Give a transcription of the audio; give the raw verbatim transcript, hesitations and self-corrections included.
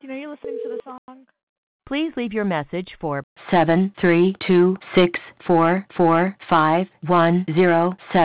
Christine, are you listening to the song? Please leave your message for seven three two six four four five one zero seven.